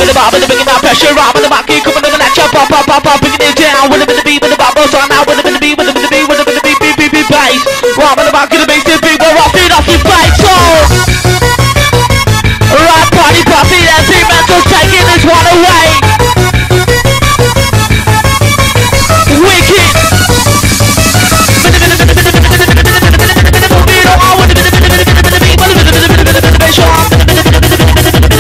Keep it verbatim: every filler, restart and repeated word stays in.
with the bob and the bringing out pressure. Rob and the monkey coming in at you. Pop, pop, pop, pop, bringing it down. With the beat, with the bubbles on now. With the beat, with the beat, with the beat, beat, beat, beat, bass. Rob and the monkey, the bass, the beat. We're off it, off your fight, so. Right, party, party, that three mental taking this one.